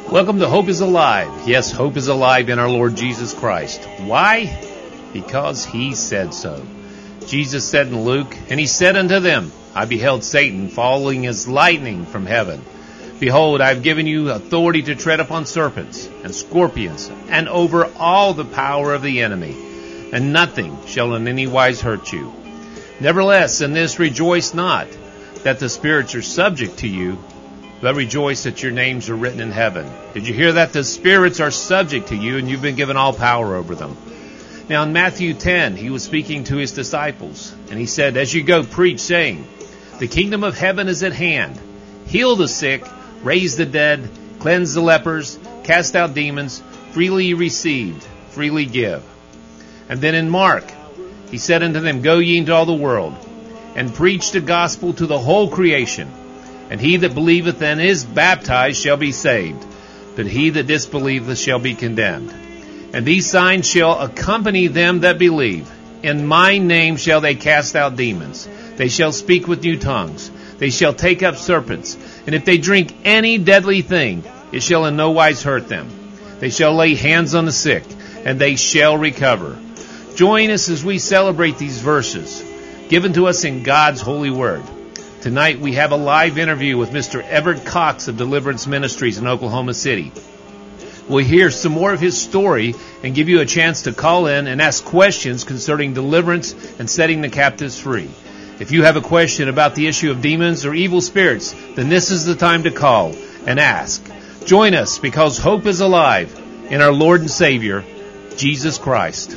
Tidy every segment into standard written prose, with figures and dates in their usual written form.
Welcome to Hope is Alive. Yes, hope is alive in our Lord Jesus Christ. Why? Because He said so. Jesus said in Luke, "And He said unto them, I beheld Satan falling as lightning from heaven. Behold, I have given you authority to tread upon serpents and scorpions, and over all the power of the enemy, and nothing shall in any wise hurt you. Nevertheless, in this rejoice not, that the spirits are subject to you, but rejoice that your names are written in heaven." Did you hear that? The spirits are subject to you, and you've been given all power over them. Now in Matthew 10, He was speaking to His disciples, and He said, "As you go, preach, saying, the kingdom of heaven is at hand. Heal the sick, raise the dead, cleanse the lepers, cast out demons. Freely you received, freely give." And then in Mark, He said unto them, "Go ye into all the world, and preach the gospel to the whole creation. And he that believeth and is baptized shall be saved, but he that disbelieveth shall be condemned. And these signs shall accompany them that believe. In my name shall they cast out demons. They shall speak with new tongues. They shall take up serpents. And if they drink any deadly thing, it shall in no wise hurt them. They shall lay hands on the sick, and they shall recover." Join us as we celebrate these verses given to us in God's holy word. Tonight we have a live interview with Mr. Everett Cox of Deliverance Ministries in Oklahoma City. We'll hear some more of his story and give you a chance to call in and ask questions concerning deliverance and setting the captives free. If you have a question about the issue of demons or evil spirits, then this is the time to call and ask. Join us because hope is alive in our Lord and Savior, Jesus Christ.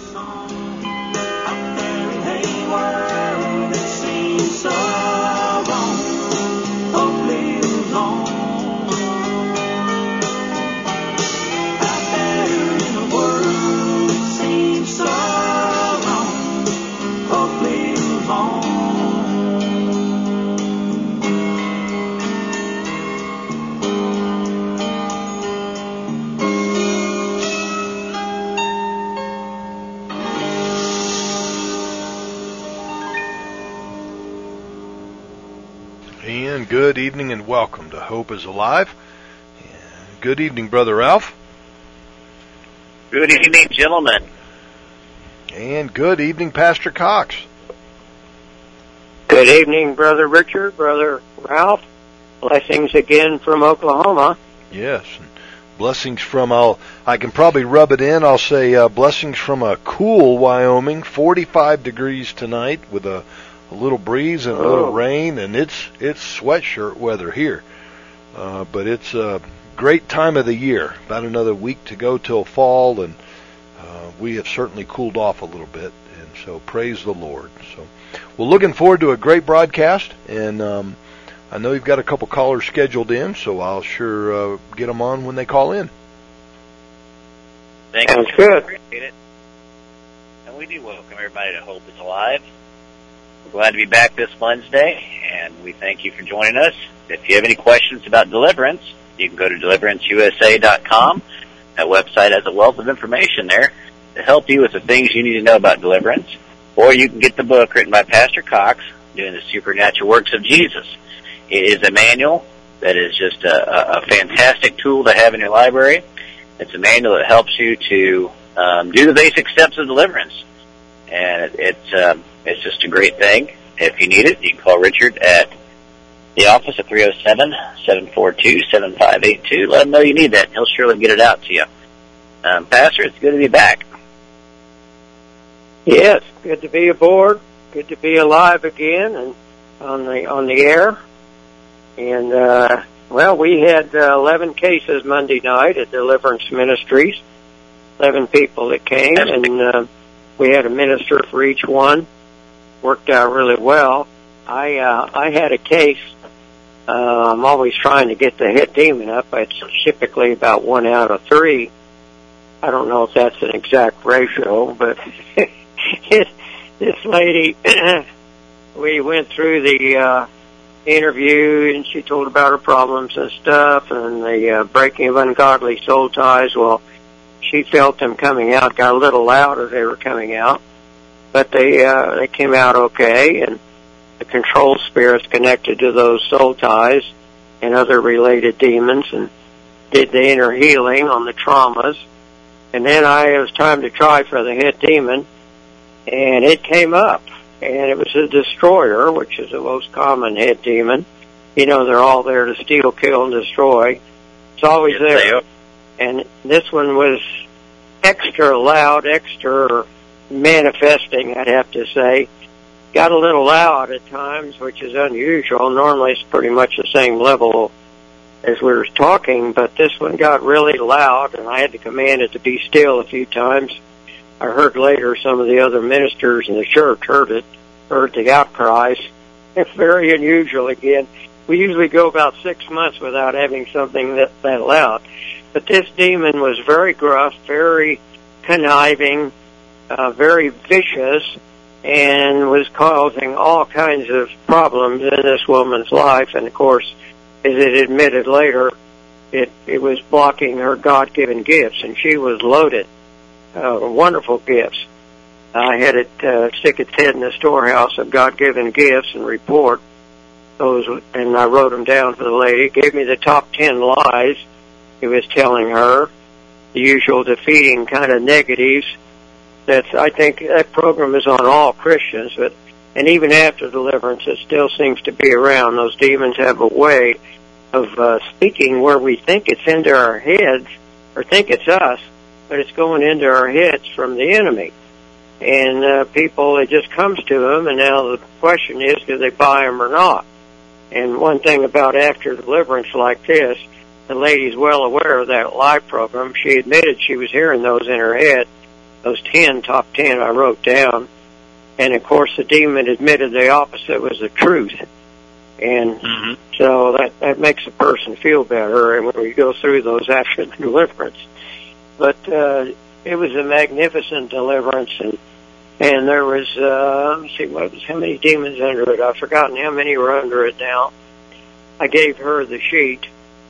And good evening and welcome to Hope is Alive. And good evening, Brother Ralph. Good evening, gentlemen. And good evening, Pastor Cox. Good evening, Brother Richard, Brother Ralph. Blessings again from Oklahoma. Yes, and blessings from, I can probably rub it in, I'll say blessings from a cool Wyoming, 45 degrees tonight with a little breeze and a little rain, and it's sweatshirt weather here. But it's a great time of the year. About another week to go till fall, and we have certainly cooled off a little bit, and so praise the Lord. So we're looking forward to a great broadcast, and I know you've got a couple callers scheduled in, so I'll sure get them on when they call in. Thank you. Good. Appreciate it. And we do welcome everybody to Hope is Alive. We're glad to be back this Wednesday, and we thank you for joining us. If you have any questions about deliverance, you can go to deliveranceusa.com. That website has a wealth of information there to help you with the things you need to know about deliverance. Or you can get the book written by Pastor Cox, Doing the Supernatural Works of Jesus. It is a manual that is just a fantastic tool to have in your library. It's a manual that helps you to do the basic steps of deliverance. And it's just a great thing. If you need it, you can call Richard at the office at 307-742-7582. Let him know you need that. He'll surely get it out to you. Pastor, it's good to be back. Yes, good to be aboard. Good to be alive again and on the air. And we had 11 cases Monday night at Deliverance Ministries. 11 people that came, and we had a minister for each one. Worked out really well. I had a case. I'm always trying to get the hit demon up. It's typically about 1 out of 3. I don't know if that's an exact ratio, but this lady, we went through the interview, and she told about her problems and stuff, and the breaking of ungodly soul ties. Well, she felt them coming out, got a little loud as they were coming out, but they came out okay, and the control spirits connected to those soul ties and other related demons, and did the inner healing on the traumas. And then it was time to try for the head demon, and it came up. And it was a destroyer, which is the most common head demon. You know, they're all there to steal, kill, and destroy. It's always there. And this one was extra loud, extra manifesting, I'd have to say. Got a little loud at times, which is unusual. Normally it's pretty much the same level as we were talking, but this one got really loud, and I had to command it to be still a few times. I heard later some of the other ministers in the church heard the outcries. It's very unusual again. We usually go about 6 months without having something that loud. But this demon was very gruff, very conniving, very vicious, and was causing all kinds of problems in this woman's life. And of course, as it admitted later, it was blocking her God-given gifts, and she was loaded. Wonderful gifts. I had it stick its head in the storehouse of God-given gifts and report those, and I wrote them down for the lady. It gave me the top 10 lies he was telling her, the usual defeating kind of negatives. I think that program is on all Christians, and even after deliverance, it still seems to be around. Those demons have a way of speaking where we think it's into our heads, or think it's us, but it's going into our heads from the enemy. And people, it just comes to them, and now the question is, do they buy them or not? And one thing about after deliverance like this, the lady's well aware of that live program. She admitted she was hearing those in her head, those top 10 I wrote down. And, of course, the demon admitted the opposite was the truth. And so that makes a person feel better and when we go through those after the deliverance. But it was a magnificent deliverance, and there was, let's see, how many demons under it? I've forgotten how many were under it now. I gave her the sheet.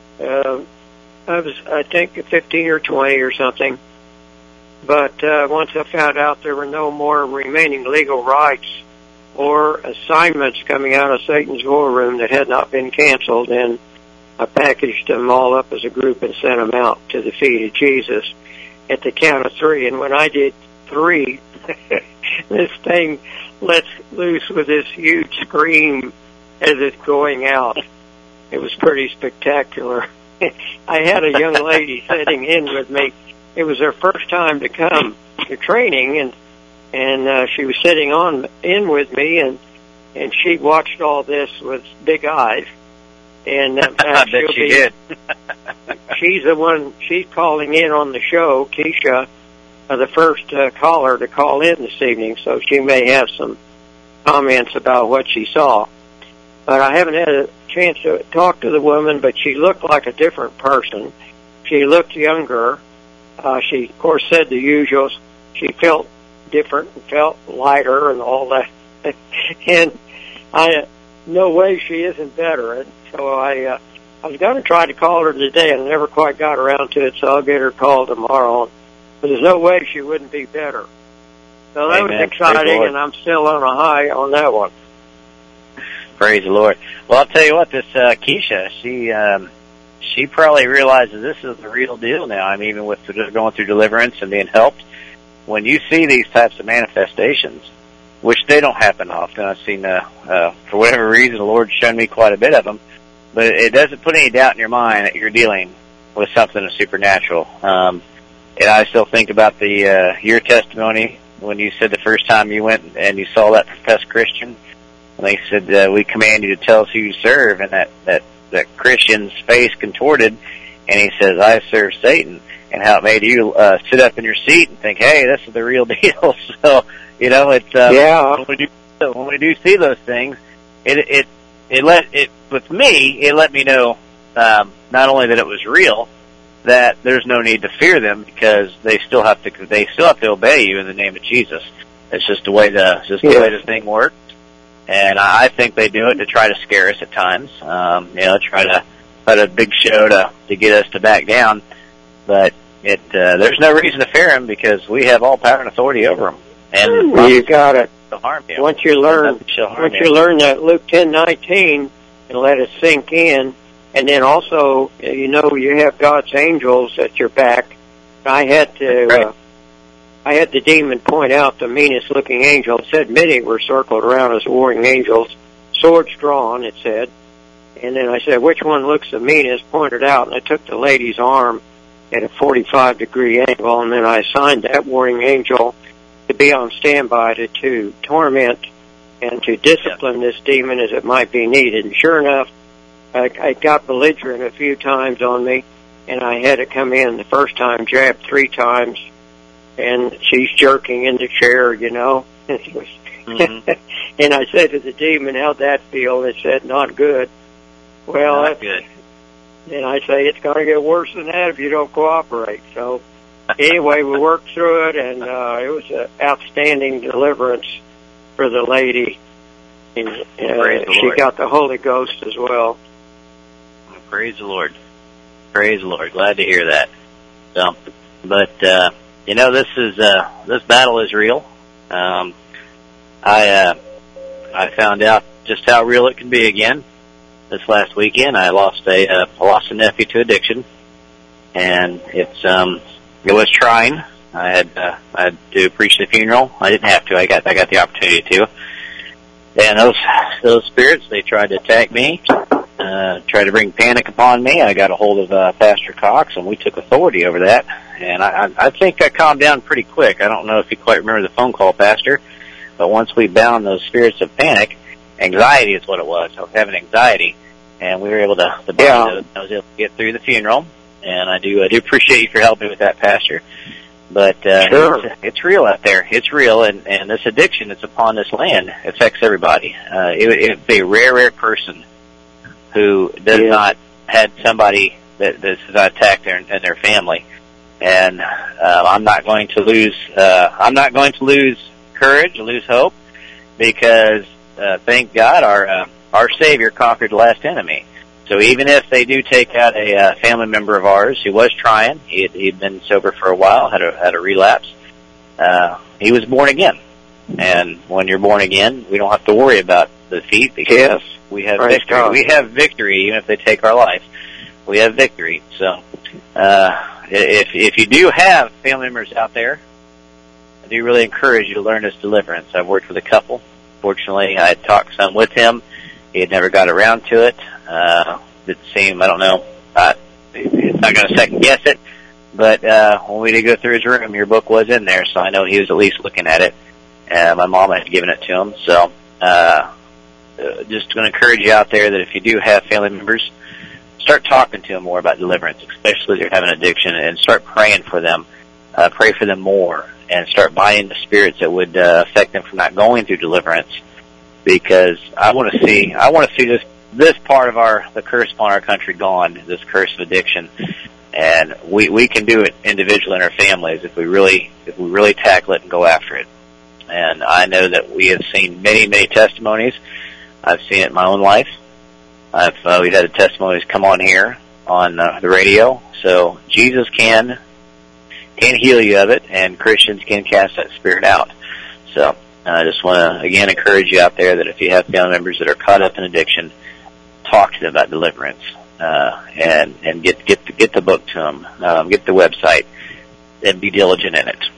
I think 15 or 20 or something. But once I found out there were no more remaining legal rights or assignments coming out of Satan's war room that had not been canceled, and I packaged them all up as a group and sent them out to the feet of Jesus at the count of 3. And when I did 3, this thing lets loose with this huge scream as it's going out. It was pretty spectacular. I had a young lady sitting in with me. It was her first time to come to training, and she was sitting in with me, and she watched all this with big eyes. And I bet she did. She's the one. She's calling in on the show, Keisha, the first caller to call in this evening, so she may have some comments about what she saw. But I haven't had a chance to talk to the woman, but she looked like a different person. She looked younger. She, of course, said the usual. She felt different and felt lighter and all that. And no way she isn't better. And so I was going to try to call her today, and I never quite got around to it, so I'll get her called tomorrow. But there's no way she wouldn't be better. So that was exciting, and I'm still on a high on that one. Praise the Lord. Well, I'll tell you what, this Keisha, she probably realizes this is the real deal now. I mean, even with going through deliverance and being helped, when you see these types of manifestations, which they don't happen often, I've seen, for whatever reason, the Lord's shown me quite a bit of them, but it doesn't put any doubt in your mind that you're dealing with something supernatural. And I still think about your testimony when you said the first time you went and you saw that professed Christian, and they said, we command you to tell us who you serve, and that Christian's face contorted, and he says, I serve Satan, and how it made you sit up in your seat and think, hey, this is the real deal. So, you know, it's when we do see those things, with me, it let me know not only that it was real, that there's no need to fear them because they still have to obey you in the name of Jesus. It's just the way way the thing works. And I think they do it to try to scare us at times, try to put a big show to get us to back down. But there's no reason to fear them because we have all power and authority over them. And you got it. Harm you. Once you learn that Luke 10:19 and let it sink in, And then also, you have God's angels at your back. I had the demon point out the meanest looking angel. It said many were circled around as warring angels, swords drawn, it said. And then I said, which one looks the meanest? Pointed out, and I took the lady's arm at a 45-degree angle, and then I assigned that warring angel to be on standby to torment and to discipline this demon as it might be needed. And sure enough, I got belligerent a few times on me, and I had to come in the first time, jab 3 times, and she's jerking in the chair, Mm-hmm. And I said to the demon, how'd that feel? It said, not good. Well, not good. Then I say, it's going to get worse than that if you don't cooperate. So anyway, we worked through it, and it was an outstanding deliverance for the lady. And she got the Holy Ghost as well. Praise the Lord. Praise the Lord. Glad to hear that. So, but this battle is real. I found out just how real it can be again. This last weekend, I lost a nephew to addiction, and it was trying. I had to preach the funeral. I didn't have to. I got the opportunity to. And those spirits, they tried to attack me, tried to bring panic upon me. I got a hold of Pastor Cox, and we took authority over that. And I think I calmed down pretty quick. I don't know if you quite remember the phone call, Pastor, but once we bound those spirits of panic, anxiety is what it was. I was having anxiety, and we were able to bind those. I was able to get through the funeral, and I do appreciate you for helping me with that, Pastor. But sure. It's real out there. It's real, and this addiction that's upon this land affects everybody. It would be a rare person who does not had somebody that's attacked their family. And I'm not going to lose courage, lose hope, because thank God our Savior conquered the last enemy. So even if they do take out a family member of ours who was trying, he'd been sober for a while, had a relapse, he was born again. And when you're born again, we don't have to worry about defeat because we have victory. God. We have victory even if they take our life. We have victory. So if you do have family members out there, I do really encourage you to learn this deliverance. I've worked with a couple. Fortunately, I had talked some with him. He had never got around to it. Didn't seem, I don't know, it's not going to second guess it, but when we did go through his room, your book was in there, so I know he was at least looking at it. My mom had given it to him, so just going to encourage you out there that if you do have family members, start talking to them more about deliverance, especially if they're having addiction, and start praying for them. Pray for them more, and start buying the spirits that would affect them from not going through deliverance. Because I want to see this part of the curse upon our country gone, this curse of addiction, and we can do it individually in our families if we really tackle it and go after it. And I know that we have seen many testimonies. I've seen it in my own life. We've had testimonies come on here on the radio. So Jesus can heal you of it, and Christians can cast that spirit out. So I just want to again encourage you out there that if you have family members that are caught up in addiction, talk to them about deliverance, and get the book to them, get the website, and be diligent in it.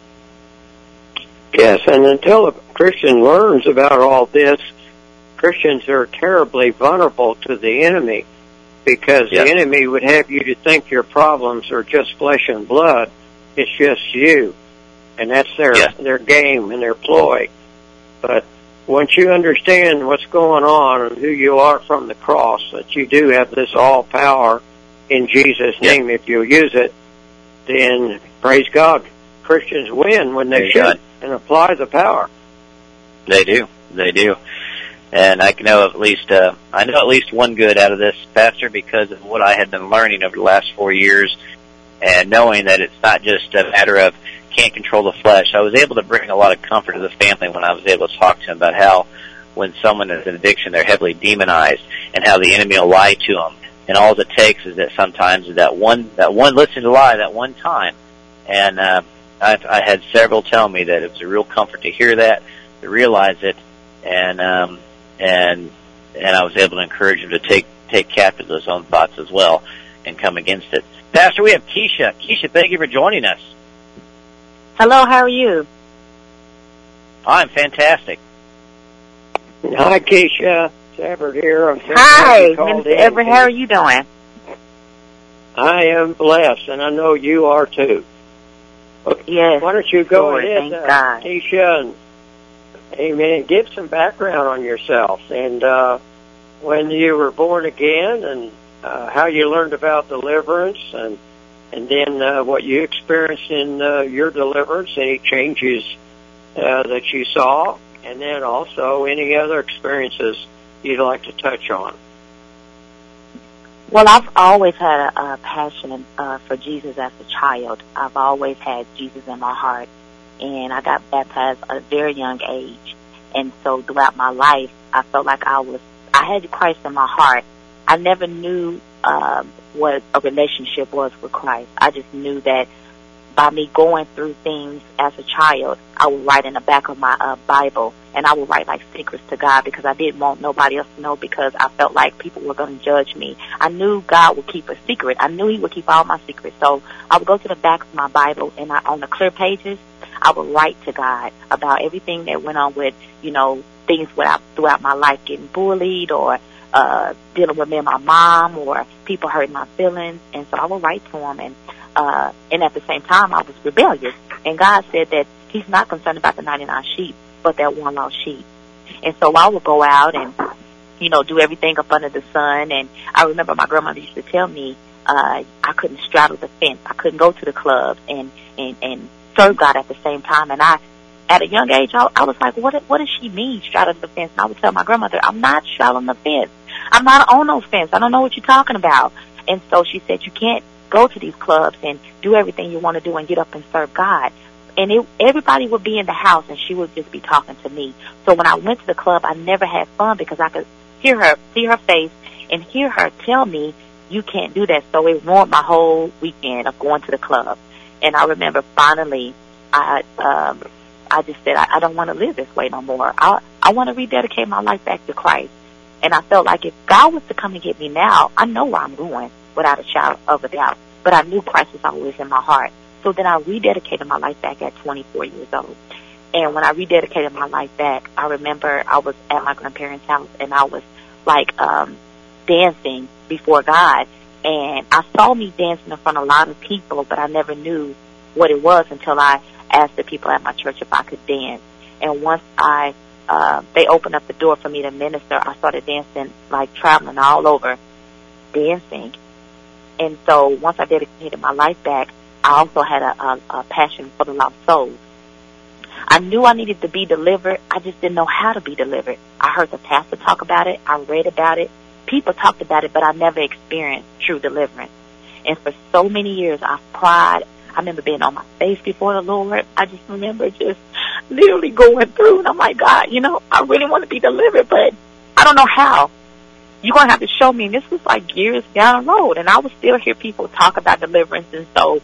Yes, and until a Christian learns about all this, Christians are terribly vulnerable to the enemy, because the enemy would have you to think your problems are just flesh and blood. It's just you, and that's their game and their ploy. But once you understand what's going on and who you are from the cross, that you do have this all power in Jesus' name, if you'll use it, then praise God, Christians win when they should and apply the power. They do. And I know at least one good out of this, Pastor, because of what I had been learning over the last 4 years, and knowing that it's not just a matter of can't control the flesh. I was able to bring a lot of comfort to the family when I was able to talk to them about how when someone is in addiction, they're heavily demonized, and how the enemy will lie to them. And all it takes is that sometimes that one listen to lie that one time. And I had several tell me that it was a real comfort to hear that, to realize it, and I was able to encourage them to take captive those own thoughts as well and come against it. Pastor, we have Keisha. Keisha, thank you for joining us. Hello, how are you? I'm fantastic. Hi, Keisha. It's Everett here. Hi, Minister Everett. How are you doing? I am blessed, and I know you are too. Yes. Why don't you go ahead, God. Keisha, and amen, give some background on yourself and when you were born again and how you learned about deliverance and then what you experienced in your deliverance, any changes that you saw, and then also any other experiences you'd like to touch on. Well, I've always had a passion for Jesus as a child. I've always had Jesus in my heart, and I got baptized at a very young age. And so throughout my life, I felt like I had Christ in my heart. I never knew what a relationship was with Christ. I just knew that by me going through things as a child, I would write in the back of my Bible, and I would write like secrets to God because I didn't want nobody else to know because I felt like people were going to judge me. I knew God would keep a secret. I knew He would keep all my secrets. So I would go to the back of my Bible, and on the clear pages, I would write to God about everything that went on with, things throughout my life, getting bullied or dealing with me and my mom or people hurting my feelings. And so I would write to Him, and at the same time, I was rebellious. And God said that He's not concerned about the 99 sheep, but that one lost sheep. And so I would go out and, do everything up under the sun. And I remember my grandmother used to tell me I couldn't straddle the fence. I couldn't go to the club and serve God at the same time. And at a young age, I was like, what does she mean, straddling the fence? And I would tell my grandmother, I'm not straddling the fence. I'm not on no fence. I don't know what you're talking about. And so she said, you can't go to these clubs and do everything you want to do and get up and serve God. And everybody would be in the house, and she would just be talking to me. So when I went to the club, I never had fun because I could hear her, see her face, and hear her tell me, you can't do that. So it ruined my whole weekend of going to the club. And I remember finally, I just said, I don't want to live this way no more. I want to rededicate my life back to Christ. And I felt like if God was to come and get me now, I know where I'm going without a shadow of a doubt. But I knew Christ was always in my heart. So then I rededicated my life back at 24 years old. And when I rededicated my life back, I remember I was at my grandparents' house and I was like dancing before God. And I saw me dancing in front of a lot of people, but I never knew what it was until I asked the people at my church if I could dance. And once they opened up the door for me to minister, I started dancing, like traveling all over, dancing. And so once I dedicated my life back, I also had a passion for the lost souls. I knew I needed to be delivered. I just didn't know how to be delivered. I heard the pastor talk about it. I read about it. People talked about it, but I never experienced true deliverance. And for so many years, I've cried. I remember being on my face before the Lord. I just remember just literally going through. And I'm like, God, I really want to be delivered, but I don't know how. You're going to have to show me. And this was like years down the road. And I would still hear people talk about deliverance. And so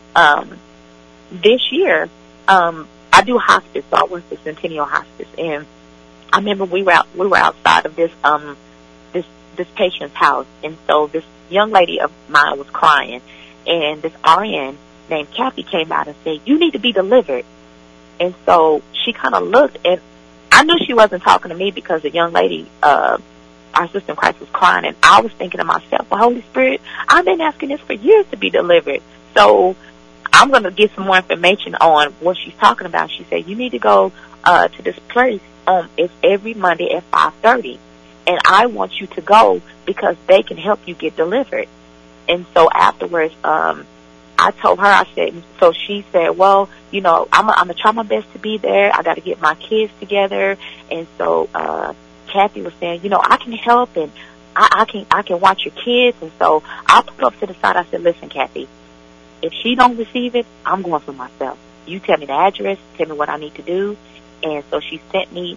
this year, I do hospice. So I work for Centennial Hospice. And I remember we were outside of this patient's house. And so this young lady of mine was crying. And this RN named Kathy came out and said, you need to be delivered. And so she kind of looked, and I knew she wasn't talking to me because the young lady, our sister in Christ, was crying. And I was thinking to myself, well, Holy Spirit, I've been asking this for years to be delivered. So I'm going to get some more information on what she's talking about. She said, you need to go to this place. It's every Monday at 5:30. And I want you to go because they can help you get delivered. And so afterwards, I told her, I said, so she said, well, I'm going to try my best to be there. I got to get my kids together. And so Kathy was saying, I can help and I can watch your kids. And so I put up to the side. I said, listen, Kathy, if she don't receive it, I'm going for myself. You tell me the address, tell me what I need to do. And so she sent me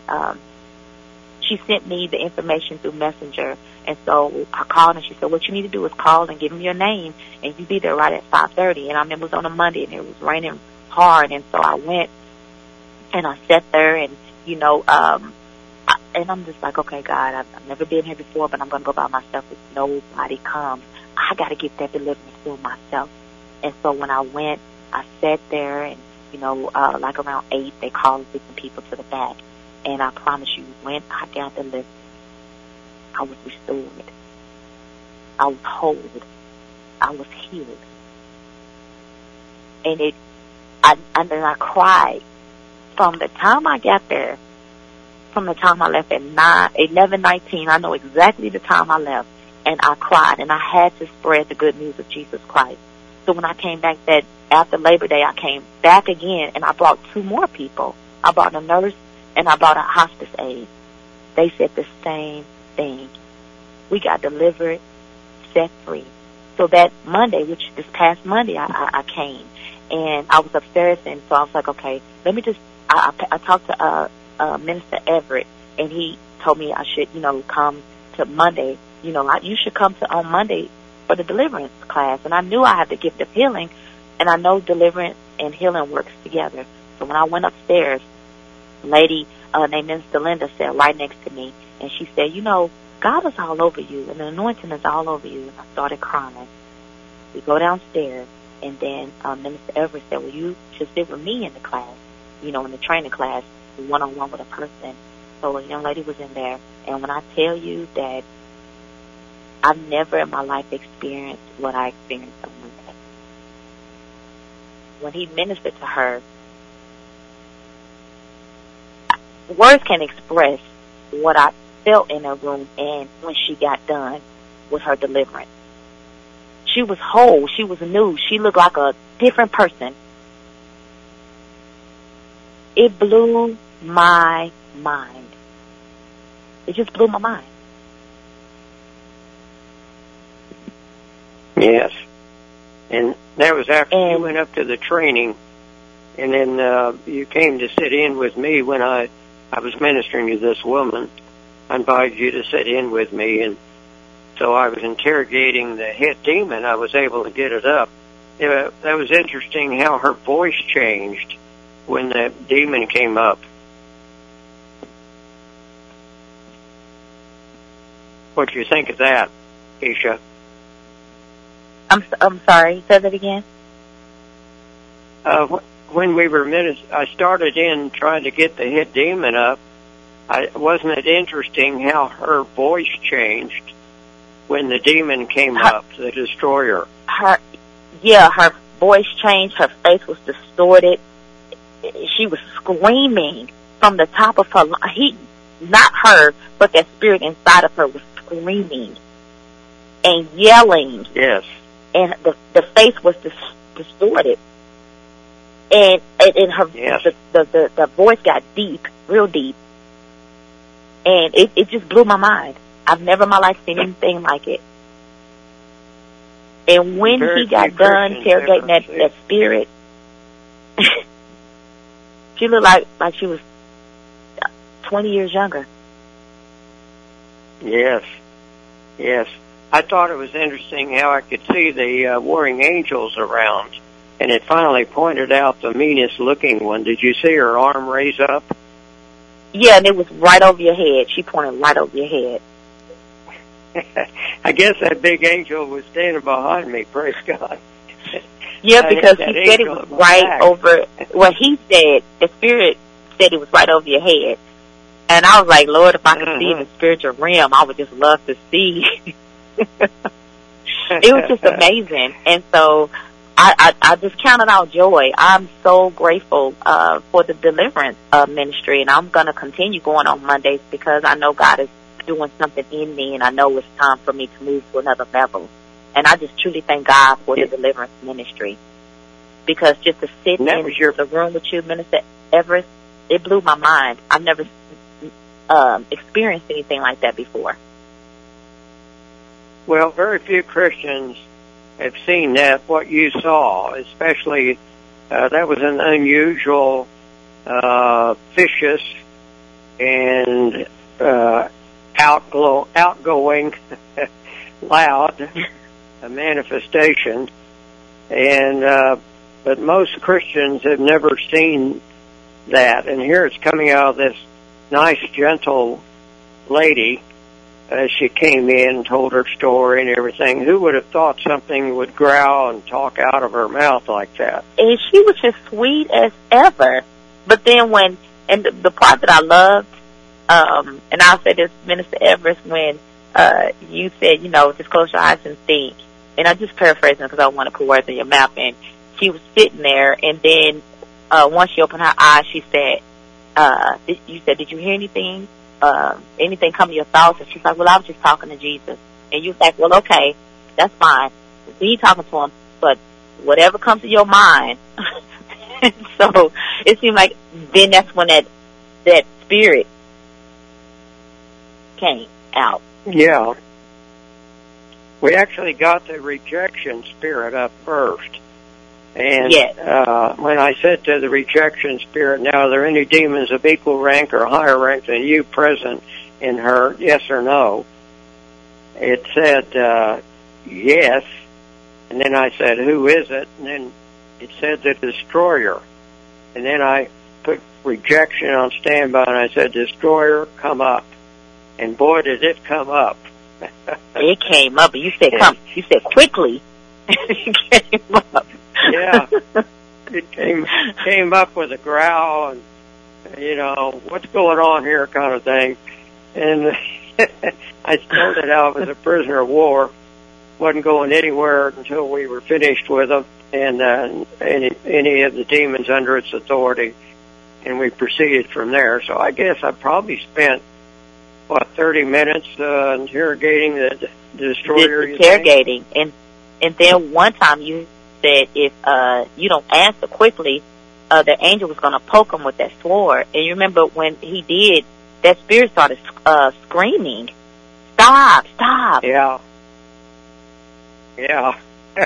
the information through Messenger. And so I called and she said, what you need to do is call and give them your name and you be there right at 5:30. And I remember it was on a Monday and it was raining hard. And so I went and I sat there and, and I'm just like, okay, God, I've never been here before, but I'm going to go by myself if nobody comes. I got to get that deliverance for myself. And so when I went, I sat there, and, like around 8, they called different people to the back. And I promise you, when I got delivered, I was restored. I was whole. I was healed. And then I cried. From the time I got there, from the time I left at 11:19, I know exactly the time I left, and I cried, and I had to spread the good news of Jesus Christ. So when I came back after Labor Day, I came back again, and I brought 2 more people. I brought a nurse, and I brought a hospice aide. They said the same thing. We got delivered, set free. So that Monday, which this past Monday, I came, and I was upstairs, and so I was like, okay, let me just, I talked to Minister Everett, and he told me I should, come to Monday. You should come on Monday for the deliverance class. And I knew I had the gift of healing, and I know deliverance and healing works together. So when I went upstairs, a lady named Minister Linda sat right next to me, and she said, God is all over you, and the anointing is all over you. And I started crying. We go downstairs, and then Minister Everett said, well, you should sit with me in the class, in the training class, one-on-one with a person. So a young lady was in there, and when I tell you that I've never in my life experienced what I experienced on Monday. When he ministered to her, words can't express what I felt in her room, and when she got done with her deliverance. She was whole. She was new. She looked like a different person. It blew my mind. It just blew my mind. Yes. And that was after you went up to the training, and then you came to sit in with me when I was ministering to this woman. I invited you to sit in with me, and so I was interrogating the head demon. I was able to get it up. That was interesting how her voice changed when the demon came up. What do you think of that, Keisha? I'm sorry. Say that again. When we were I started in trying to get the head demon up. Wasn't it interesting how her voice changed when the demon came up, the destroyer? Her voice changed. Her face was distorted. She was screaming from the top of her lungs. Not her, but that spirit inside of her was screaming and yelling. Yes. And the face was distorted. And her, yes. the voice got deep, real deep. And it just blew my mind. I've never in my life seen anything like it. And when he got done interrogating that spirit, she looked like she was 20 years younger. Yes. Yes. I thought it was interesting how I could see the warring angels around, and it finally pointed out the meanest looking one. Did you see her arm raise up? Yeah, and it was right over your head. She pointed right over your head. I guess that big angel was standing behind me, praise God. Yeah, because he said it was right over, well, he said, the spirit said it was right over your head. And I was like, Lord, if I could see the spiritual realm, I would just love to see. It was just amazing. And so I just counted out joy. I'm so grateful for the deliverance ministry, and I'm going to continue going on Mondays because I know God is doing something in me, and I know it's time for me to move to another level. And I just truly thank God for the deliverance ministry, because just to sit in the room with you, Minister Everett, it blew my mind. I've never experienced anything like that before. Well, very few Christians have seen that, what you saw, especially that was an unusual, vicious, and outgoing, loud manifestation. And but most Christians have never seen that. And here it's coming out of this nice, gentle lady as she came in and told her story and everything. Who would have thought something would growl and talk out of her mouth like that? And she was just sweet as ever. But then and the part that I loved, and I'll say this, Minister Everest, when you said, just close your eyes and think. And I'm just paraphrasing because I don't want to put words in your mouth. And she was sitting there, and then once she opened her eyes, she said, did you hear anything? Anything come to your thoughts? And she's like, well, I was just talking to Jesus. And you was like, well, okay, that's fine. Be talking to him, but whatever comes to your mind. So it seemed like then that's when that spirit came out. Yeah. We actually got the rejection spirit up first. And yes. When I said to the rejection spirit, now, are there any demons of equal rank or higher rank than you present in her, yes or no? It said, yes. And then I said, who is it? And then it said the destroyer. And then I put rejection on standby, and I said, destroyer, come up. And boy, did it come up. It came up, and you said, come. You said, quickly. It came up. Yeah, it came up with a growl and, what's going on here kind of thing. And I told it I was a prisoner of war, wasn't going anywhere until we were finished with them and any of the demons under its authority, and we proceeded from there. So I guess I probably spent, 30 minutes interrogating the destroyer. Interrogating, and then one time you said if you don't answer quickly, the angel was going to poke him with that sword. And you remember when he did, that spirit started screaming, "Stop! Stop!" Yeah. Yeah.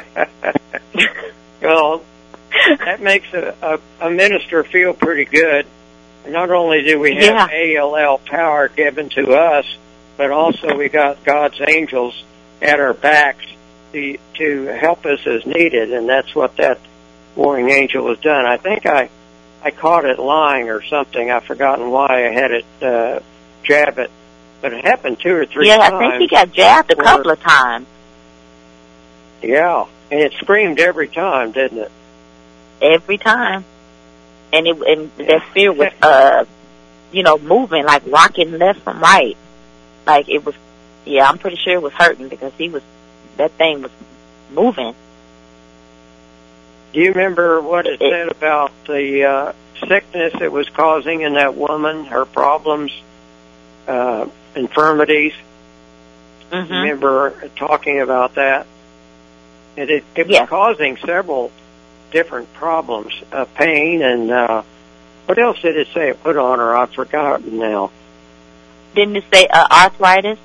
Well, that makes a minister feel pretty good. Not only do we have ALL power given to us, but also we got God's angels at our backs to help us as needed, and that's what that warring angel has done. I think I caught it lying or something. I've forgotten why I had it jab it, but it happened 2 or 3 times. Yeah, I think he got jabbed a couple of times. Yeah, and it screamed every time, didn't it? Every time. And that spirit was, moving, like rocking left from right. Like it was, I'm pretty sure it was hurting because that thing was moving. Do you remember what it said about the sickness it was causing in that woman, her problems, infirmities? Mm-hmm. Remember talking about that? It was causing several different problems, pain, and what else did it say it put on her? I've forgotten now. Didn't it say arthritis?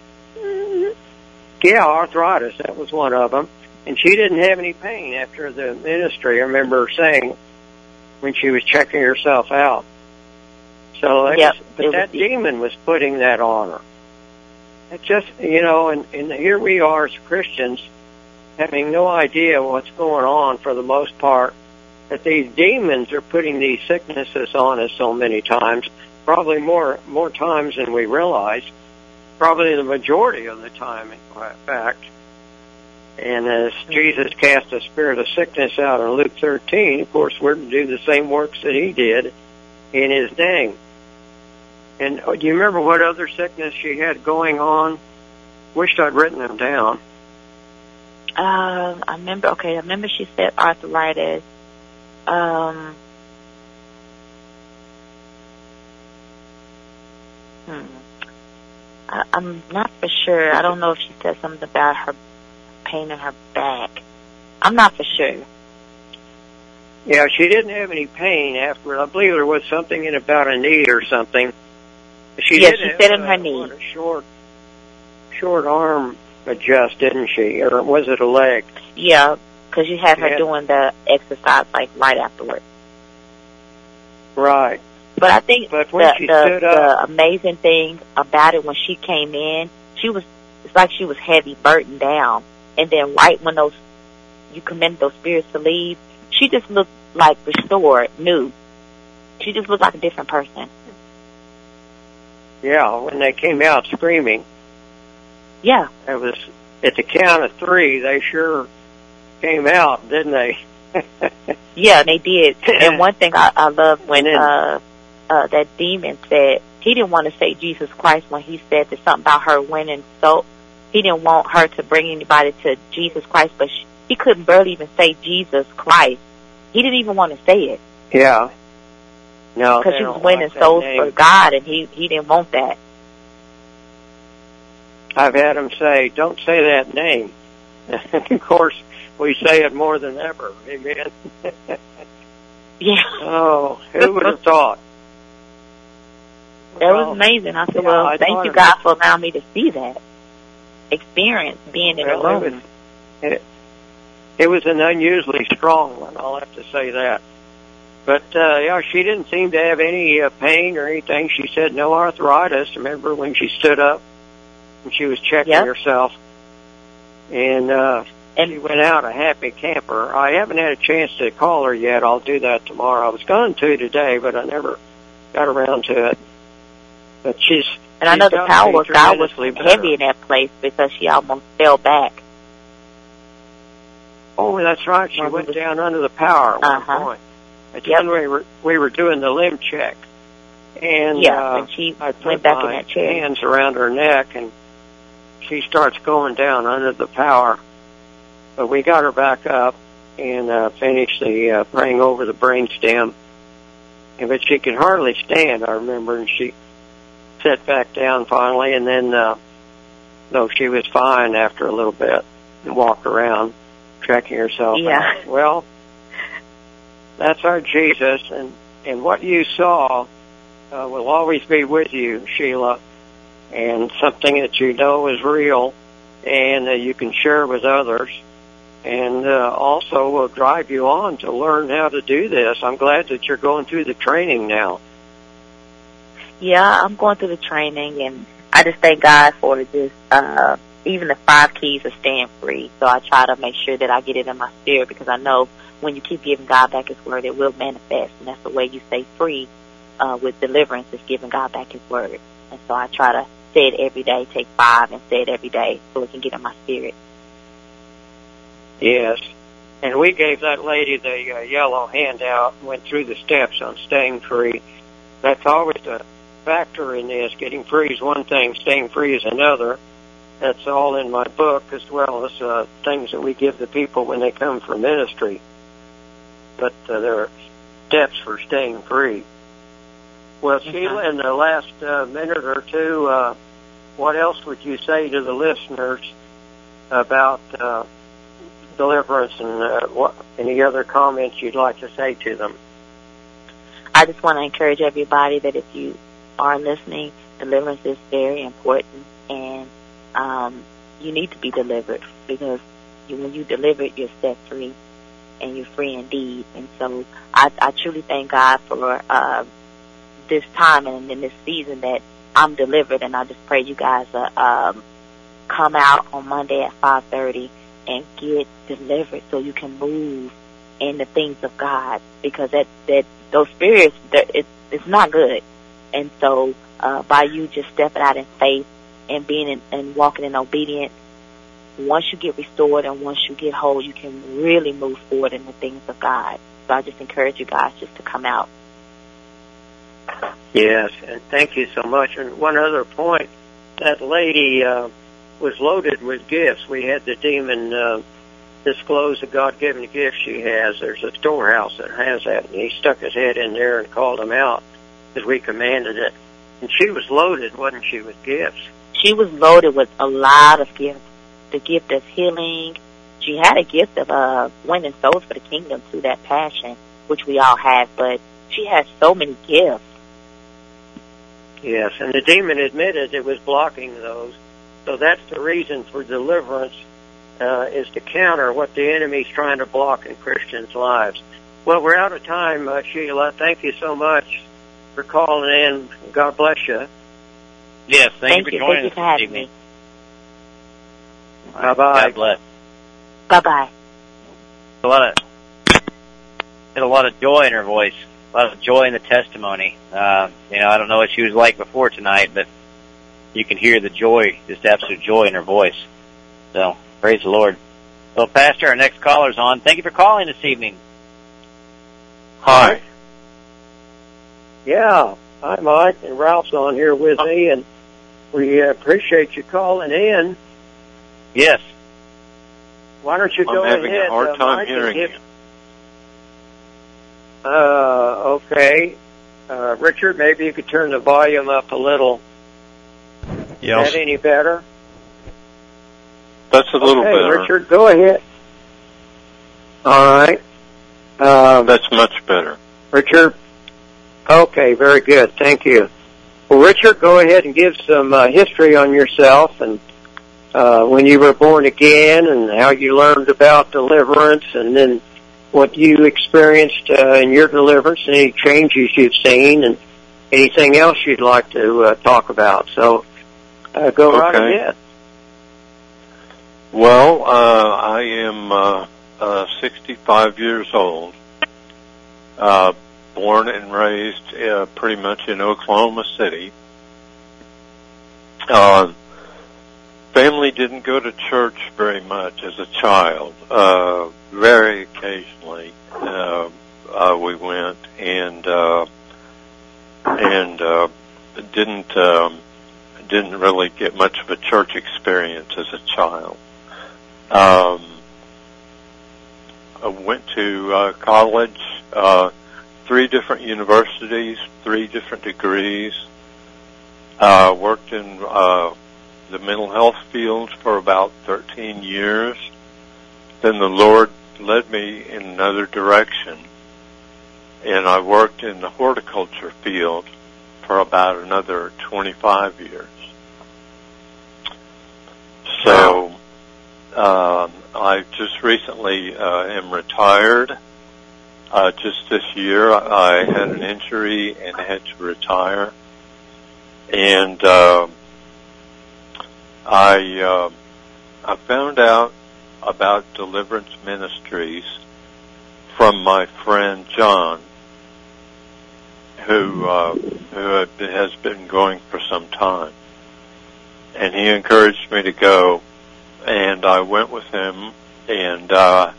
Yeah, arthritis. That was one of them. And she didn't have any pain after the ministry, I remember saying, when she was checking herself out. So that demon was putting that on her. It's just, and here we are as Christians having no idea what's going on for the most part, that these demons are putting these sicknesses on us so many times, probably more times than we realize, probably the majority of the time, in fact. And as Jesus cast the spirit of sickness out in Luke 13, of course, we're to do the same works that he did in his name. And do you remember what other sickness she had going on? Wished I'd written them down. I remember she said arthritis. I'm not for sure. I don't know if she said something about her pain in her back. I'm not for sure. Yeah, she didn't have any pain after. I believe there was something about a knee or something. She said in her knee. A short arm adjust, didn't she? Or was it a leg? Yeah, because you had her doing the exercise like right afterwards. Right. But I think the amazing thing about it when she came in, it's like she was heavy, burdened down. And then right when you commanded those spirits to leave, she just looked like restored, new. She just looked like a different person. Yeah, when they came out screaming. Yeah. It was at the count of 3. They sure came out, didn't they? Yeah, they did. And one thing I love when that demon said he didn't want to say Jesus Christ when he said that something about her winning. So he didn't want her to bring anybody to Jesus Christ, but he couldn't barely even say Jesus Christ. He didn't even want to say it. Yeah. No, because she was winning souls for God, and he didn't want that. I've had him say, "Don't say that name." Of course, we say it more than ever. Amen. Yeah. Oh, who would have thought? That was amazing. I said, well, thank you, God, for allowing me to see that experience, being in the room. It was an unusually strong one, I'll have to say that. But, yeah, she didn't seem to have any pain or anything. She said no arthritis. Remember when she stood up and she was checking herself? And she went out a happy camper. I haven't had a chance to call her yet. I'll do that tomorrow. I was going to today, but I never got around to it. But and I know the power of God was heavy in that place because she almost fell back. Oh, that's right. She went down under the power at one point. That's when we were doing the limb check. And, and she I put went back in my that chair. hands around her neck, and she starts going down under the power. But we got her back up and finished the praying over the brainstem. But she could hardly stand, I remember, and she sat back down finally, and then, no, she was fine after a little bit and walked around, checking herself out. Well, that's our Jesus, and what you saw will always be with you, Sheila, and something that you know is real and you can share with others, and also will drive you on to learn how to do this. I'm glad that you're going through the training now. Yeah, I'm going through the training, and I just thank God for this, even the 5 keys of staying free. So I try to make sure that I get it in my spirit, because I know when you keep giving God back His word, it will manifest, and that's the way you stay free with deliverance, is giving God back His word. And so I try to say it every day, take 5 and say it every day so it can get in my spirit. Yes, and we gave that lady the yellow handout and went through the steps on staying free. That's always a factor in this. Getting free is one thing, staying free is another. That's all in my book, as well as things that we give the people when they come for ministry. But there are steps for staying free. Well, Sheila, in the last minute or two, what else would you say to the listeners about deliverance, and any other comments you'd like to say to them? I just want to encourage everybody that if you are listening, deliverance is very important, and you need to be delivered, because when you deliver, you're set free, and you're free indeed. And so I truly thank God for this time and in this season that I'm delivered, and I just pray you guys come out on Monday at 5:30 and get delivered so you can move in the things of God, because that those spirits, it's not good. And so by you just stepping out in faith and being and walking in obedience, once you get restored and once you get whole, you can really move forward in the things of God. So I just encourage you guys just to come out. Yes, and thank you so much. And one other point, that lady was loaded with gifts. We had the demon disclose the God-given gift she has. There's a storehouse that has that, and he stuck his head in there and called him out as we commanded it. And she was loaded, wasn't she, with gifts? She was loaded with a lot of gifts. The gift of healing. She had a gift of winning souls for the kingdom, through that passion, which we all have, but she has so many gifts. Yes, and the demon admitted it was blocking those. So that's the reason for deliverance, is to counter what the enemy's trying to block in Christians' lives. Well, we're out of time, Sheila. Thank you so much for calling in. God bless you. Yes, thank you for joining us this evening. Bye-bye. God bless. Bye-bye. A lot of joy in her voice. lot of joy in the testimony. I don't know what she was like before tonight, but you can hear the joy, just absolute joy in her voice. So, praise the Lord. Well, Pastor, our next caller's on. Thank you for calling this evening. Hi. Yeah. Hi, Mike, and Ralph's on here with me, and we appreciate you calling in. Yes. Why don't you go I'm having ahead, a hard time Mike, hearing you. Okay. Richard, maybe you could turn the volume up a little. Yes. Is that any better? That's a little better. Richard, go ahead. All right. That's much better. Richard? Okay, very good. Thank you. Well, Richard, go ahead and give some history on yourself and when you were born again and how you learned about deliverance and then what you experienced in your deliverance, any changes you've seen, and anything else you'd like to talk about. So go right ahead. Well, I am 65 years old, born and raised pretty much in Oklahoma City. Family didn't go to church very much as a child. Very occasionally we went, and didn't really get much of a church experience as a child. I went to college, 3 different universities, 3 different degrees. Worked in the mental health field for about 13 years. Then the Lord led me in another direction, and I worked in the horticulture field for about another 25 years. So I just recently am retired. Just this year I had an injury and had to retire. And I found out about Deliverance Ministries from my friend John, who has been going for some time. And he encouraged me to go, and I went with him, and I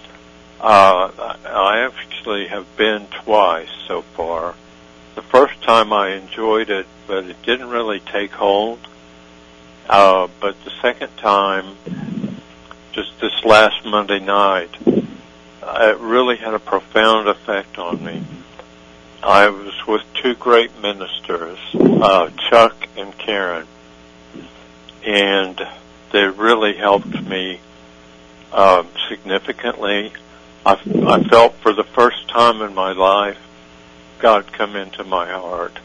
actually have been twice so far. The first time I enjoyed it, but it didn't really take hold. But the second time, just this last Monday night, it really had a profound effect on me. I was with 2 great ministers, Chuck and Karen, and they really helped me significantly. I felt for the first time in my life God come into my heart.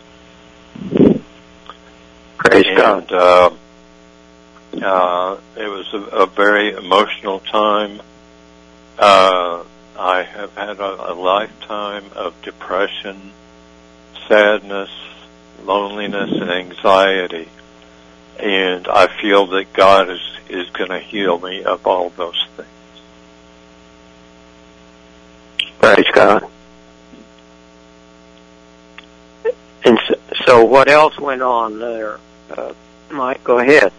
Praise God. It was a very emotional time. I have had a lifetime of depression, sadness, loneliness, and anxiety. And I feel that God is going to heal me of all those things. Praise God. And so what else went on there? Mike, go ahead.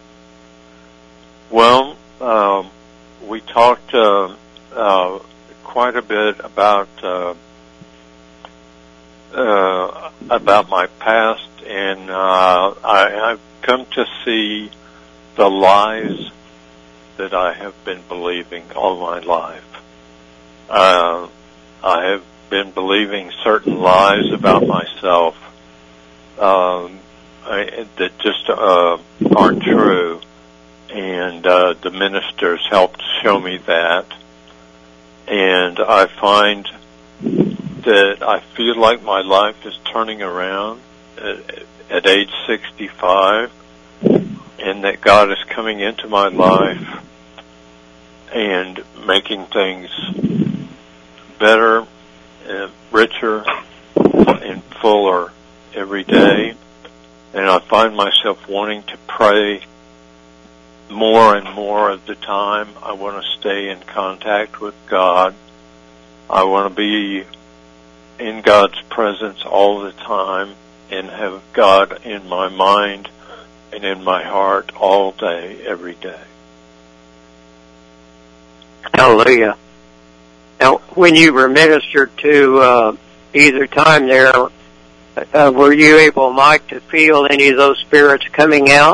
Well, we talked quite a bit about my past, and I've come to see the lies that I have been believing all my life. I have been believing certain lies about myself that just aren't true. And the ministers helped show me that. And I find that I feel like my life is turning around at age 65, and that God is coming into my life and making things better, richer, and fuller every day. And I find myself wanting to pray more and more of the time. I want to stay in contact with God. I want to be in God's presence all the time and have God in my mind and in my heart all day, every day. Hallelujah. Now, when you were ministered to either time there, were you able, Mike, to feel any of those spirits coming out?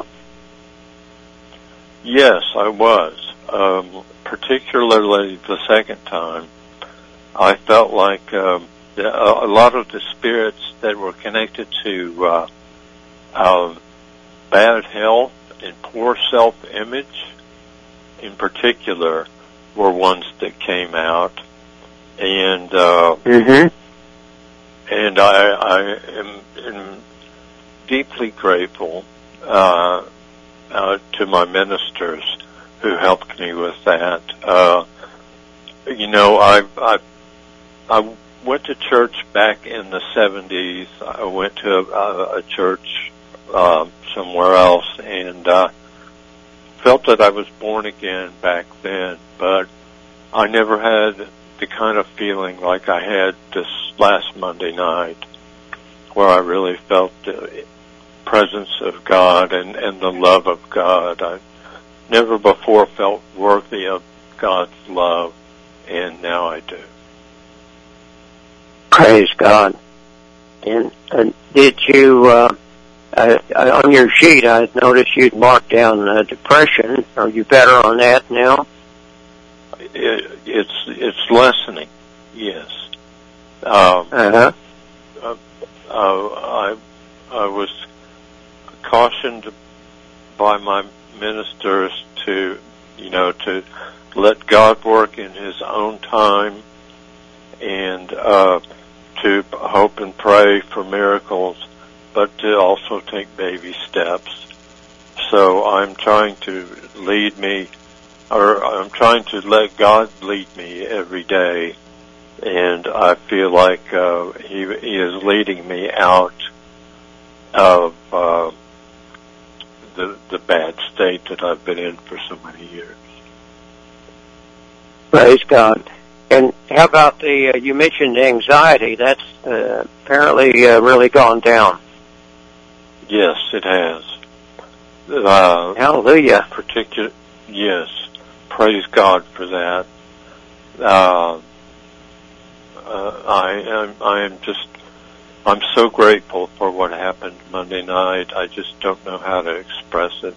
Yes, I was. Particularly the second time, I felt like a lot of the spirits that were connected to bad health and poor self-image, in particular, were ones that came out, and and I am deeply grateful to my ministers who helped me with that. I went to church back in the 70s. I went to a church somewhere else, and felt that I was born again back then, but I never had the kind of feeling like I had this last Monday night, where I really felt the presence of God and the love of God. I never before felt worthy of God's love, and now I do. Praise God. And did you, on your sheet, I noticed you'd marked down depression. Are you better on that now? It's lessening, yes. I was cautioned by my ministers to let God work in His own time, and to hope and pray for miracles, but to also take baby steps. So I'm trying to I'm trying to let God lead me every day, and I feel like He is leading me out of the bad state that I've been in for so many years. Praise God. And how about you mentioned anxiety? That's apparently really gone down. Yes, it has. Hallelujah. Yes. Praise God for that. I'm so grateful for what happened Monday night. I just don't know how to express it.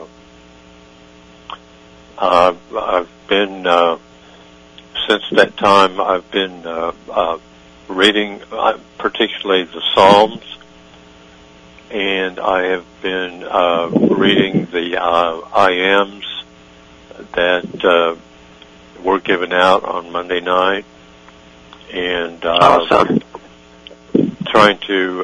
I've been, since that time, I've been reading particularly the Psalms, and I have been reading the I Ams that were given out on Monday night, and awesome. Trying to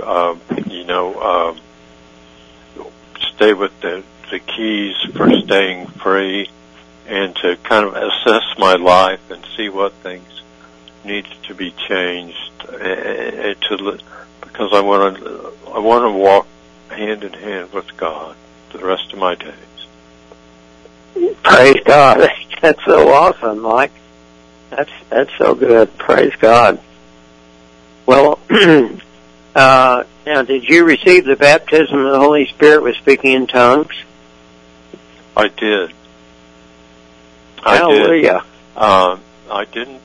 stay with the keys for staying free, and to kind of assess my life and see what things need to be changed, because I want to walk hand in hand with God for the rest of my days. Praise God. That's so awesome, Mike. That's so good. Praise God. Well, now, did you receive the baptism of the Holy Spirit with speaking in tongues? I did. Hallelujah. I didn't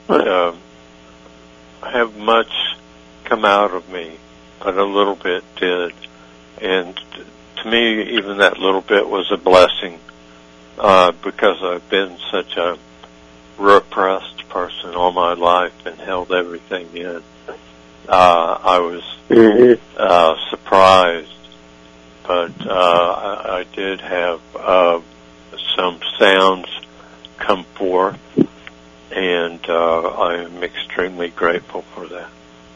have much come out of me, but a little bit did. And to me, even that little bit was a blessing, because I've been such a repressed person all my life and held everything in. I was surprised, but I did have some sounds come forth, and I am extremely grateful for that.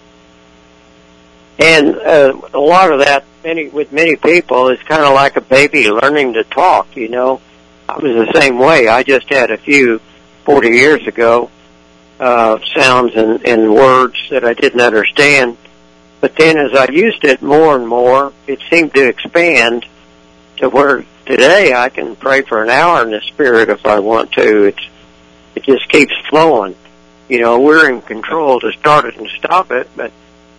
And a lot of that, with many people, is kind of like a baby learning to talk, I was the same way. I just had a few 40 years ago sounds and words that I didn't understand. But then as I used it more and more, it seemed to expand to where today I can pray for an hour in the Spirit if I want to. It just keeps flowing. We're in control to start it and stop it, but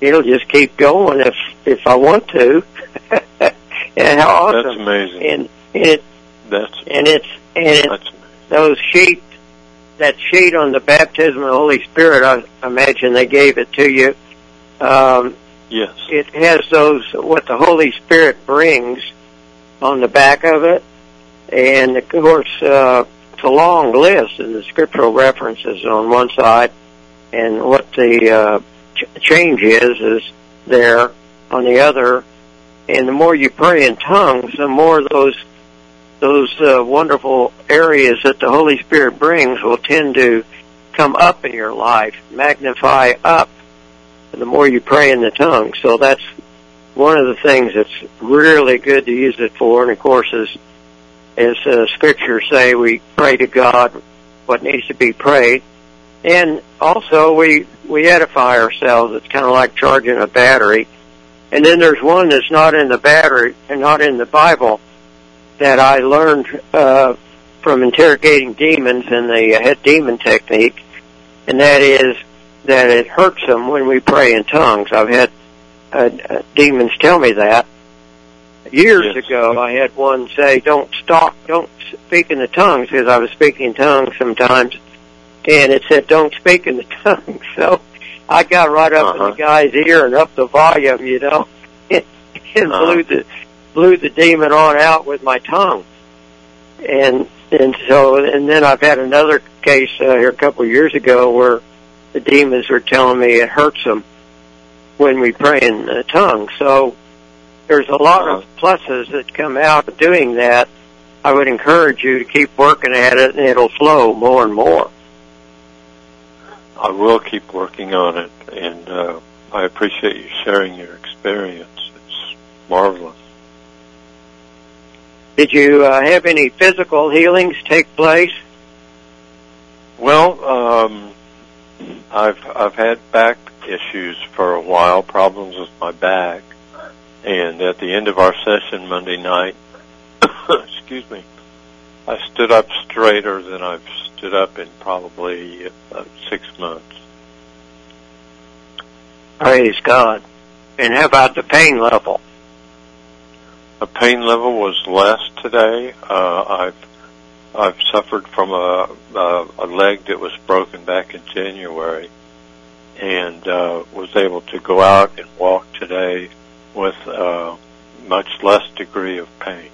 it'll just keep going if I want to. And how awesome! That's amazing. And it's those sheet, that sheet on the baptism of the Holy Spirit. I imagine they gave it to you. Yes. It has those, what the Holy Spirit brings on the back of it, and of course it's a long list, and the scriptural references on one side, and what the change is there on the other. And the more you pray in tongues, the more those wonderful areas that the Holy Spirit brings will tend to come up in your life, magnify up, the more you pray in the tongues. So that's one of the things that's really good to use it for. And of course, as scriptures say, we pray to God what needs to be prayed. And also we edify ourselves. It's kind of like charging a battery. And then there's one that's not in the battery and not in the Bible that I learned from interrogating demons in the head demon technique, and that is that it hurts them when we pray in tongues. I've had demons tell me that. Years ago, I had one say, don't speak in the tongues, because I was speaking in tongues sometimes, and it said, don't speak in the tongues. So I got right up in the guy's ear and up the volume, and blew the demon on out with my tongue. And then I've had another case here a couple of years ago where the demons were telling me it hurts them when we pray in the tongue. So there's a lot of pluses that come out of doing that. I would encourage you to keep working at it, and it'll flow more and more. I will keep working on it, and I appreciate you sharing your experience. It's marvelous. Did you have any physical healings take place? Well, I've had back issues for a while, problems with my back, and at the end of our session Monday night, excuse me, I stood up straighter than I've stood up in probably 6 months. Praise God. And how about the pain level? The pain level was less today. I've suffered from a leg that was broken back in January, and was able to go out and walk today with much less degree of pain.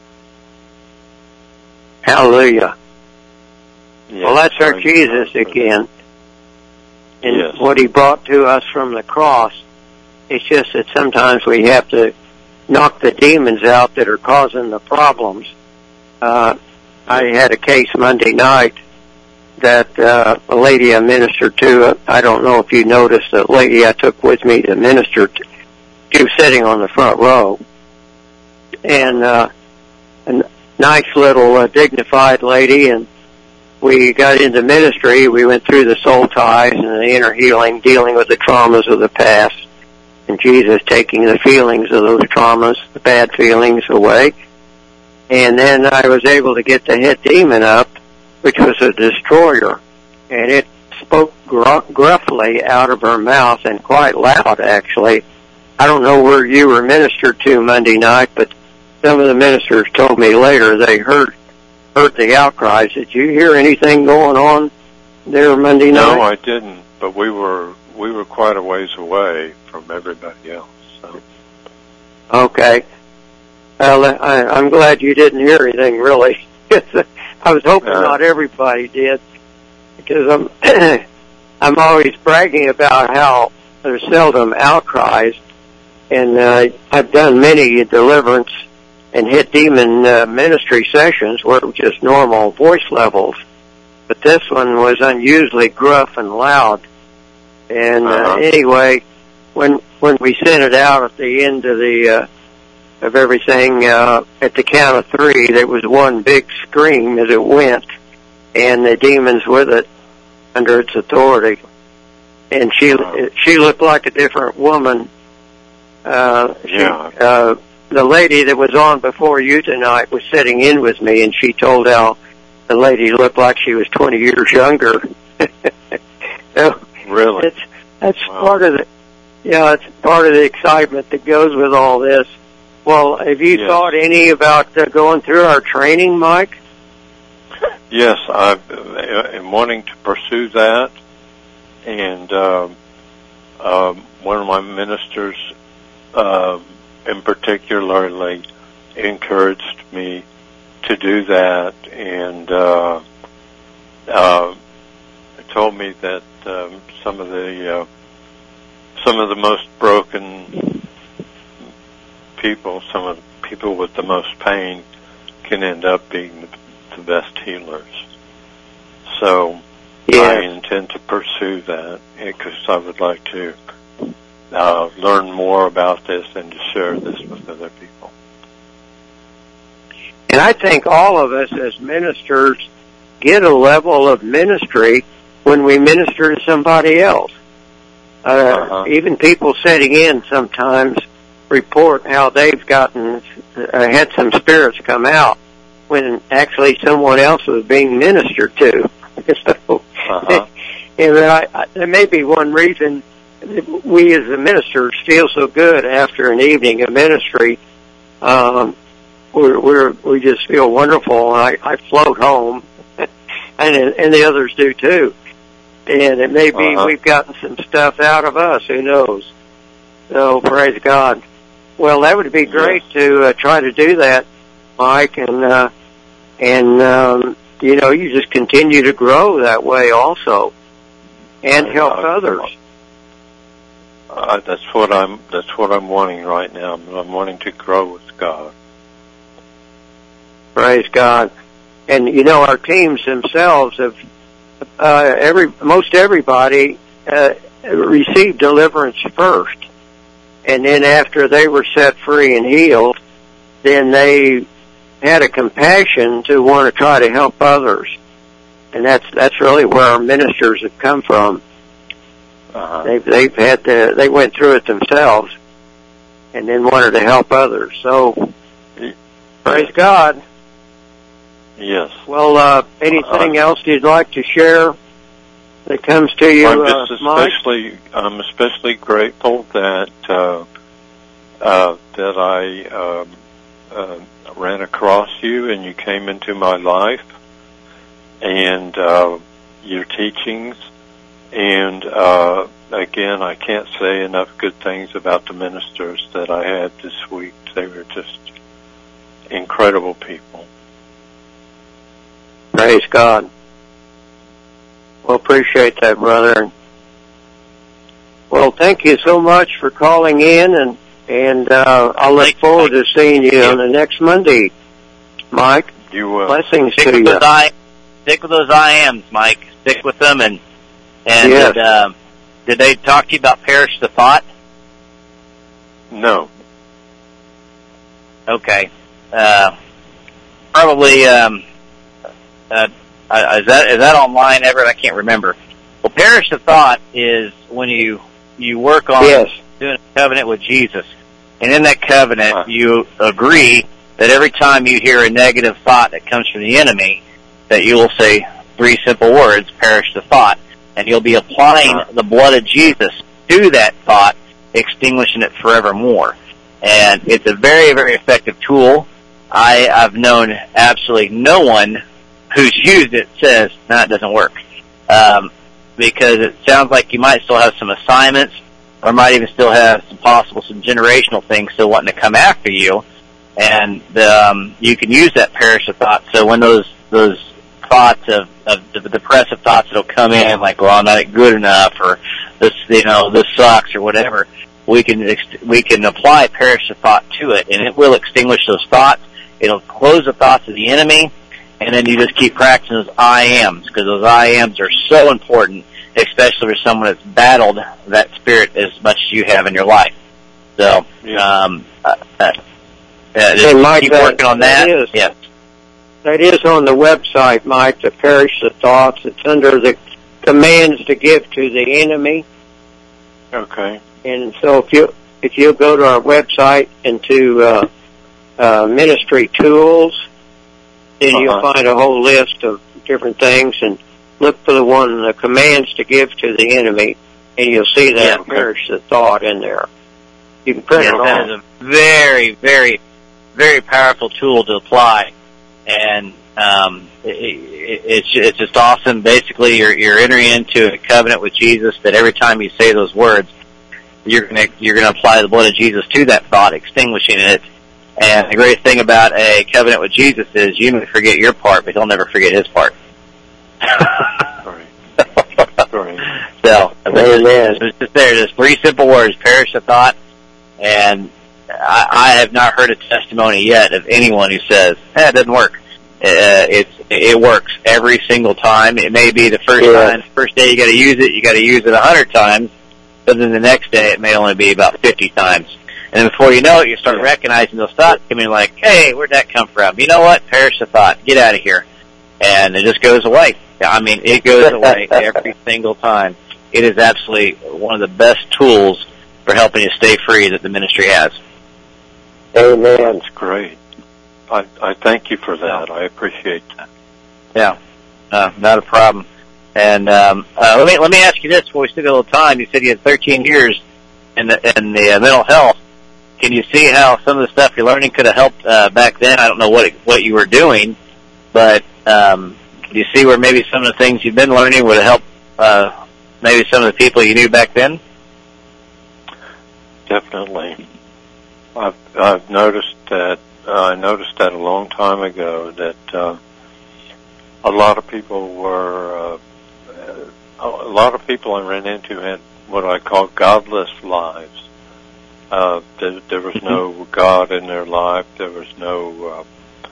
Hallelujah. Yes, well, that's our Jesus again. And yes. What he brought to us from the cross. It's just that sometimes we have to knock the demons out that are causing the problems. I had a case Monday night that a lady I ministered to, I don't know if you noticed, the lady I took with me to minister to, she was sitting on the front row. And a nice little dignified lady, and we got into ministry. We went through the soul ties and the inner healing, dealing with the traumas of the past, and Jesus taking the feelings of those traumas, the bad feelings, away. And then I was able to get the head demon up, which was a destroyer, and it spoke gruffly out of her mouth, and quite loud, actually. I don't know where you were ministered to Monday night, but some of the ministers told me later they heard the outcries. Did you hear anything going on there Monday night? No, I didn't, but we were quite a ways away from everybody else. So. Okay. Well, I'm glad you didn't hear anything, really. I was hoping not everybody did, because I'm always bragging about how there's seldom outcries, and I've done many deliverance and hit demon ministry sessions where it was just normal voice levels, but this one was unusually gruff and loud. And anyway, when we sent it out at the end of the of everything, at the count of 3, there was one big scream as it went, and the demons with it under its authority. And she looked like a different woman. The lady that was on before you tonight was sitting in with me, and she told how the lady looked like she was 20 years younger. So really? That's part of Yeah, it's part of the excitement that goes with all this. Well, have you thought any about going through our training, Mike? Yes, I'm wanting to pursue that, and one of my ministers in particularly encouraged me to do that, and told me that some of the most broken people, some of the people with the most pain, can end up being the best healers. So I intend to pursue that because I would like to learn more about this and to share this with other people. And I think all of us as ministers get a level of ministry when we minister to somebody else. Even people sitting in sometimes report how they've had some spirits come out when actually someone else was being ministered to. So, and there may be one reason we as the ministers feel so good after an evening of ministry. We just feel wonderful. I float home, and the others do too. And it may be we've gotten some stuff out of us. Who knows? So praise God. Well, that would be great to try to do that, Mike, and you just continue to grow that way also, and help others. That's what I'm wanting right now. I'm wanting to grow with God. Praise God. And our teams themselves have most everybody received deliverance first, and then after they were set free and healed, then they had a compassion to want to try to help others, and that's really where our ministers have come from. They went through it themselves, and then wanted to help others. So, praise God. Yes. Well, anything else you'd like to share that comes to you, Mike? I'm especially grateful that I ran across you and you came into my life, and your teachings. And again, I can't say enough good things about the ministers that I had this week. They were just incredible people. Praise God. Well, appreciate that, brother. Well, thank you so much for calling in, and I'll look forward to seeing you on the next Monday, Mike. You will. Blessings to you. Stick with those I ams, Mike. Stick with them, and yes. Did they talk to you about Perish the Thought? No. Okay. Probably. Is that online ever? I can't remember. Well, Perish the Thought is when you work on doing a covenant with Jesus, and in that covenant you agree that every time you hear a negative thought that comes from the enemy, that you will say 3 simple words: perish the thought, and you'll be applying the blood of Jesus to that thought, extinguishing it forevermore. And it's a very, very effective tool. I've known absolutely no one who's used it says, no, it doesn't work. Because it sounds like you might still have some assignments, or might even still have some generational things still wanting to come after you. And you can use that perish of thought. So when those thoughts of the depressive thoughts that'll come in, like, well, I'm not good enough, or this sucks, or whatever, we can apply perish of thought to it, and it will extinguish those thoughts. It'll close the thoughts of the enemy. And then you just keep practicing those I ams, because those I ams are so important, especially for someone that's battled that spirit as much as you have in your life. So, just Mike, keep working on that. Yes. That is on the website, Mike, to perish the thoughts. It's under the commands to give to the enemy. Okay. And so if you'll go to our website and to ministry tools, then you'll find a whole list of different things, and look for the commands to give to the enemy. and you'll see that Perish the Thought in there. You can print it on. That is a very, very, very powerful tool to apply, and it's just awesome. Basically, you're entering into a covenant with Jesus that every time you say those words, you're gonna apply the blood of Jesus to that thought, extinguishing it. And the great thing about a covenant with Jesus is you may forget your part, but He'll never forget His part. Sorry. So, there's 3 simple words: perish the thought. And I have not heard a testimony yet of anyone who says, it doesn't work. It works every single time. It may be the first day you got to use it 100 times, but then the next day it may only be about 50 times. And then before you know it, you start recognizing those thoughts coming like, hey, where'd that come from? You know what? Perish the thought. Get out of here. And it just goes away. I mean, it goes away every single time. It is absolutely one of the best tools for helping you stay free that the ministry has. Amen. That's great. I thank you for that. I appreciate that. Yeah, not a problem. And let me ask you this before we still got a little time. You said you had 13 years in the mental health. Can you see how some of the stuff you're learning could have helped back then? I don't know what you were doing, but do you see where maybe some of the things you've been learning would have helped maybe some of the people you knew back then? Definitely. I've noticed that. I noticed that a long time ago that a lot of people I ran into had what I call godless lives. There was no God in their life. There was no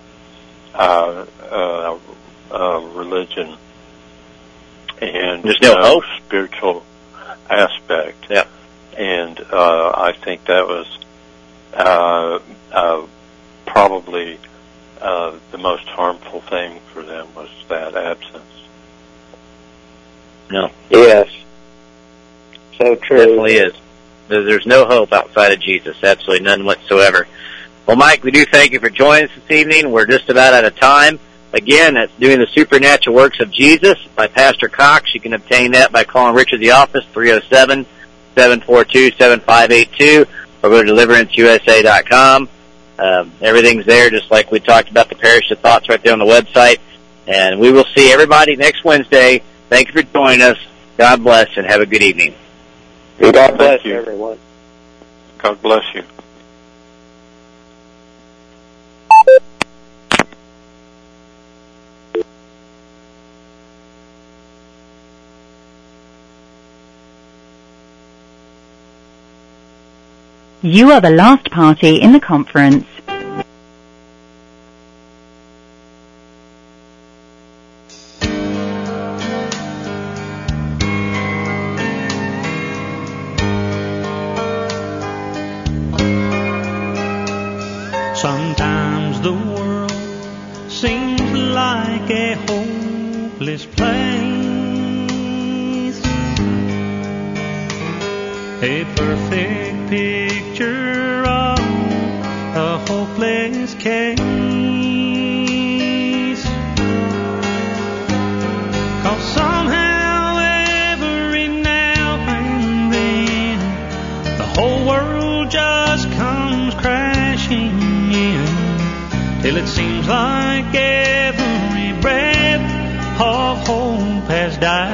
religion, and there's no hope, spiritual aspect. Yeah. And I think that was probably the most harmful thing for them was that absence. No. Yes. So true. Definitely is. There's no hope outside of Jesus. Absolutely none whatsoever. Well, Mike, we do thank you for joining us this evening. We're just about out of time. Again, that's Doing the Supernatural Works of Jesus by Pastor Cox. You can obtain that by calling Richard the office, 307-742-7582, or go to DeliveranceUSA.com. Everything's there, just like we talked about the Perish the Thoughts right there on the website. And we will see everybody next Wednesday. Thank you for joining us. God bless and have a good evening. God bless you, everyone. God bless you. You are the last party in the conference. Sometimes the world seems like a hopeless place, a perfect picture of a hopeless case. 'Cause somehow every now and then the whole world just comes crashing in, till it seems like every breath of hope has died.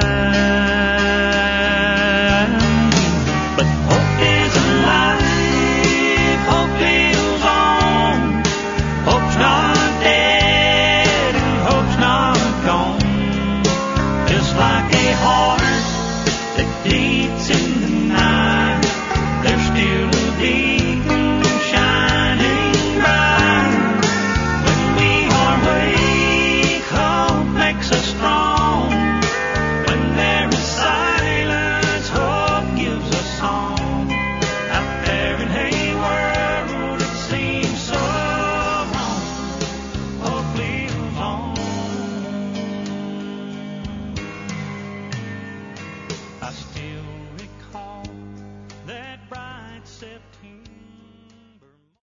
But hope is alive, hope lives on, hope's not dead and hope's not gone. Just like a heart that beats in the night, there's still a beacon shining bright. When we are weak, hope makes us strong. When there is silence, hope gives us song. Out there in a world that seems so wrong, hope lives on. I still